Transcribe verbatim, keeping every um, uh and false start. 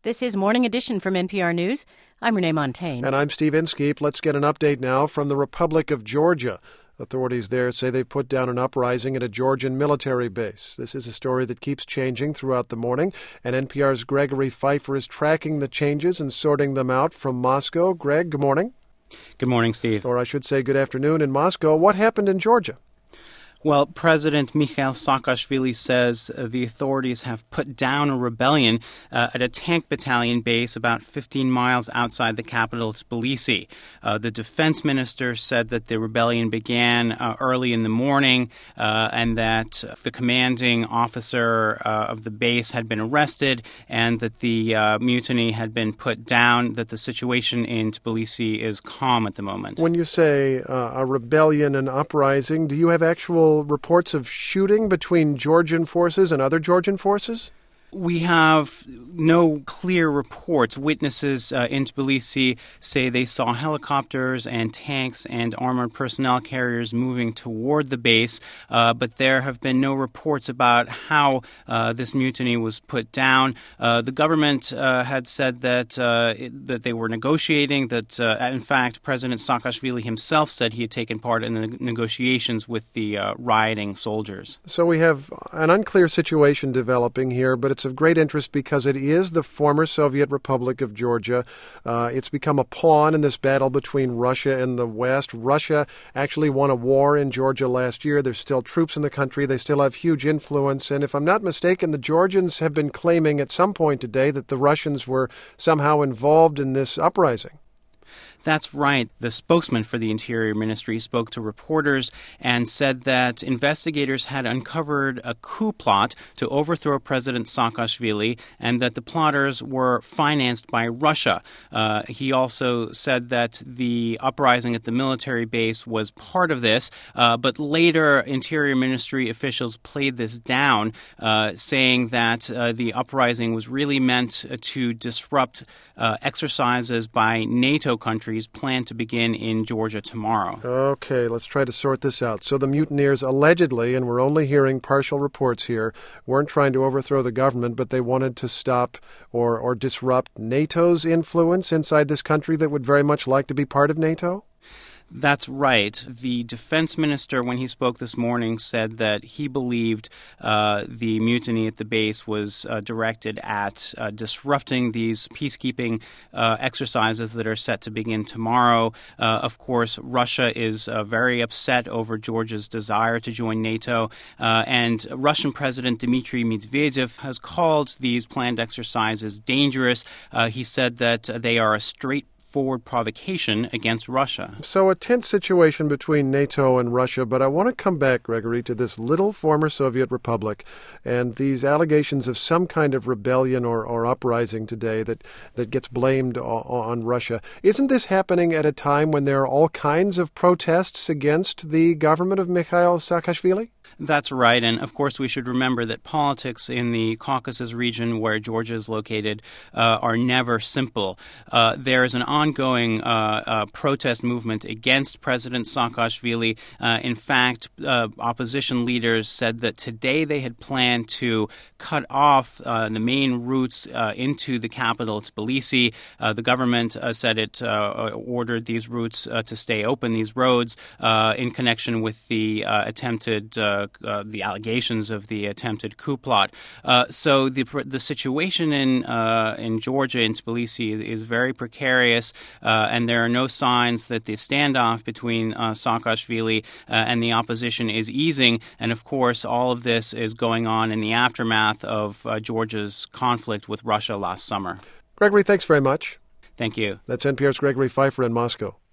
This is Morning Edition from N P R News. I'm Renee Montaigne. And I'm Steve Inskeep. Let's get an update now from the Republic of Georgia. Authorities there say they've put down an uprising at a Georgian military base. This is a story that keeps changing throughout the morning, and N P R's Gregory Pfeiffer is tracking the changes and sorting them out from Moscow. Greg, good morning. Good morning, Steve. Or I should say good afternoon in Moscow. What happened in Georgia? Well, President Mikhail Saakashvili says uh, the authorities have put down a rebellion uh, at a tank battalion base about fifteen miles outside the capital, Tbilisi. Uh, the defense minister said that the rebellion began uh, early in the morning uh, and that the commanding officer uh, of the base had been arrested and that the uh, mutiny had been put down, that the situation in Tbilisi is calm at the moment. When you say uh, a rebellion, an uprising, do you have actual reports of shooting between Georgian forces and other Georgian forces? We have no clear reports. Witnesses uh, in Tbilisi say they saw helicopters and tanks and armored personnel carriers moving toward the base, uh, but there have been no reports about how uh, this mutiny was put down. Uh, the government uh, had said that uh, it, that they were negotiating, that uh, in fact President Saakashvili himself said he had taken part in the negotiations with the uh, rioting soldiers. So we have an unclear situation developing here, but it's of great interest because it is the former Soviet Republic of Georgia. Uh, it's become a pawn in this battle between Russia and the West. Russia actually won a war in Georgia last year. There's still troops in the country. They still have huge influence. And if I'm not mistaken, the Georgians have been claiming at some point today that the Russians were somehow involved in this uprising. That's right. The spokesman for the Interior Ministry spoke to reporters and said that investigators had uncovered a coup plot to overthrow President Saakashvili and that the plotters were financed by Russia. Uh, he also said that the uprising at the military base was part of this, uh, but later Interior Ministry officials played this down, uh, saying that uh, the uprising was really meant to disrupt uh, exercises by NATO countries planned to begin in Georgia tomorrow. Okay, let's try to sort this out. So the mutineers allegedly, and we're only hearing partial reports here, weren't trying to overthrow the government, but they wanted to stop or, or disrupt NATO's influence inside this country that would very much like to be part of NATO? That's right. The defense minister, when he spoke this morning, said that he believed uh, the mutiny at the base was uh, directed at uh, disrupting these peacekeeping uh, exercises that are set to begin tomorrow. Uh, of course, Russia is uh, very upset over Georgia's desire to join NATO, uh, and Russian President Dmitry Medvedev has called these planned exercises dangerous. Uh, he said that they are a straight forward provocation against Russia. So a tense situation between NATO and Russia, but I want to come back, Gregory, to this little former Soviet republic and these allegations of some kind of rebellion or, or uprising today that, that gets blamed on, on Russia. Isn't this happening at a time when there are all kinds of protests against the government of Mikhail Saakashvili? That's right, and of course we should remember that politics in the Caucasus region where Georgia is located uh, are never simple. Uh, there is an ongoing uh, uh, protest movement against President Saakashvili. Uh, in fact, uh, opposition leaders said that today they had planned to cut off uh, the main routes uh, into the capital, Tbilisi. Uh, the government uh, said it uh, ordered these routes uh, to stay open, these roads, uh, in connection with the uh, attempted uh, Uh, the allegations of the attempted coup plot. Uh, so the the situation in uh, in Georgia, in Tbilisi, is, is very precarious, uh, and there are no signs that the standoff between uh, Saakashvili uh, and the opposition is easing. And of course, all of this is going on in the aftermath of uh, Georgia's conflict with Russia last summer. Gregory, thanks very much. Thank you. That's N P R's Gregory Pfeiffer in Moscow.